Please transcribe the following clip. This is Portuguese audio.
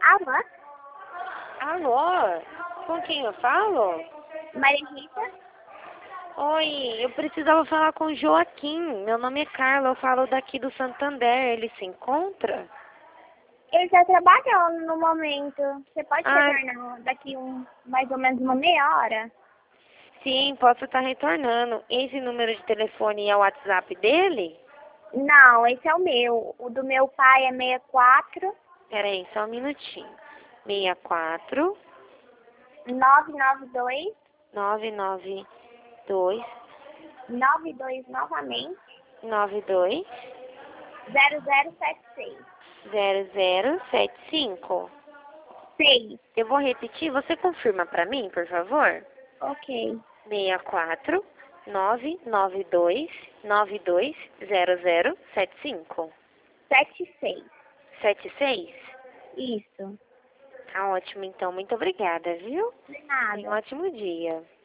Alô? Alô? Com quem eu falo? Maria Rita? Oi, eu precisava falar com o Joaquim. Meu nome é Carla, eu falo daqui do Santander. Ele se encontra? Ele está trabalhando no momento. Você pode Ah, retornar daqui mais ou menos uma meia hora? sim, posso estar retornando. Esse número de telefone é o WhatsApp dele? Não, esse é o meu. O do meu pai é 64 Peraí, só um minutinho. 64 992 992 92 novamente 92 0076. 0075. 6. Eu vou repetir, você confirma para mim, por favor? Ok. 64 992 92 0075. 76. 76? Isso. Tá ótimo, então. Muito obrigada, viu? De Tenha um nada. ótimo dia.